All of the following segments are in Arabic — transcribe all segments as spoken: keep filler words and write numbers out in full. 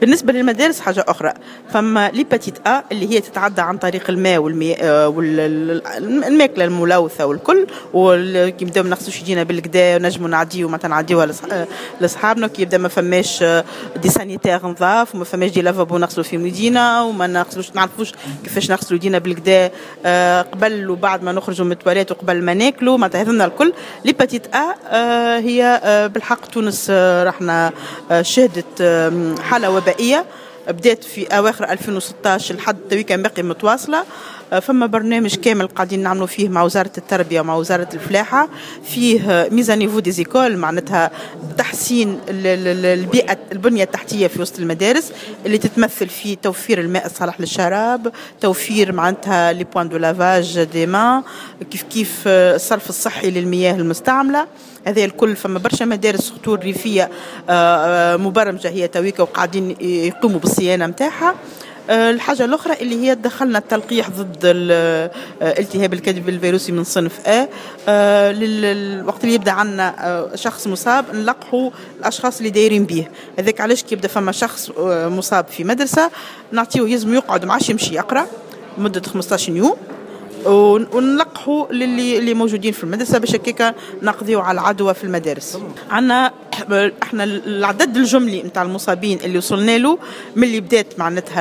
بالنسبة للمدارس حاجة أخرى، فما ليباتيت أ اللي هي تتعدى عن طريق الماء والماء والماكلة الملوثة والكل، وكي يبداو ما نغسلوش يدينا بالكدا نجموا نعديو مثلا نعديوها لصحابنا، كي يبدا ما فماش دي سانيتير نظاف وما فماش دي لافابو نغسلوا فيهم يدينا، وما نغسلوش نعرفوش كيفاش نغسلوا يدينا بالكدا قبل وبعد ما نخرجوا من التواليت وقبل ما ناكلوا، معناتها هذونا الكل. ليباتيت أ هي بالحق تونس رحنا شهدت حالة وبائية بدات في أواخر ألفين وستطاش لحد تويكا باقي متواصلة. فما برنامج كامل قاعدين نعملوا فيه مع وزارة التربية ومع وزارة الفلاحة، فيه ميزا نيفو دي زيكول، معناتها تحسين البيئة البنية التحتية في وسط المدارس اللي تتمثل في توفير الماء الصالح للشراب، توفير معناتها لي بوان دو لافاج دي مان، كيف كيف الصرف الصحي للمياه المستعملة. هذا الكل فما برشا مدارس خطور ريفية مبرمجة هي تويكا وقاعدين يقوموا بالصيانة متاعها. الحاجة الأخرى اللي هي دخلنا التلقيح ضد الالتهاب الكبد الفيروسي من صنف A. الوقت اللي يبدأ عنا شخص مصاب نلقحوا الأشخاص اللي دايرين به، هذاك علاش كي يبدأ فما شخص مصاب في مدرسة نعطيه يزم يقعد معاش يمشي يقرأ مدة خمسطاش يوم، ونلقحوا للي اللي موجودين في المدرسة باش هكاك نقضيو على العدوى في المدارس. عندنا احنا العدد الجملي نتاع المصابين اللي وصلنا له من اللي بدات معناتها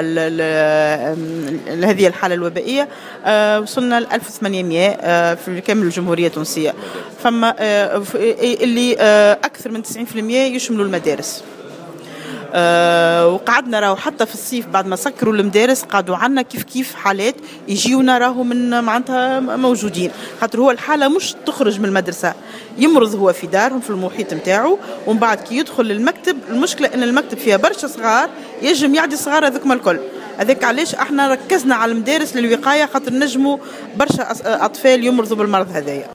هذه الحالة الوبائية وصلنا ل ألف وثمانمائة في كامل الجمهورية التونسية. فما اللي أكثر من تسعين بالمئة يشملوا المدارس. أه وقعدنا راهو حتى في الصيف بعد ما سكروا المدارس قعدوا عنا كيف كيف حالات يجيونا راهو من معناتها موجودين، خاطر هو الحالة مش تخرج من المدرسة، يمرض هو في دارهم في المحيط متاعه، ومن بعد كي يدخل المكتب المشكلة ان المكتب فيها برشا صغار يجم يعدي الصغار هذوك الكل. هذاك علاش احنا ركزنا على المدارس للوقاية، خاطر نجموا برشا أطفال يمرضوا بالمرض هذايا.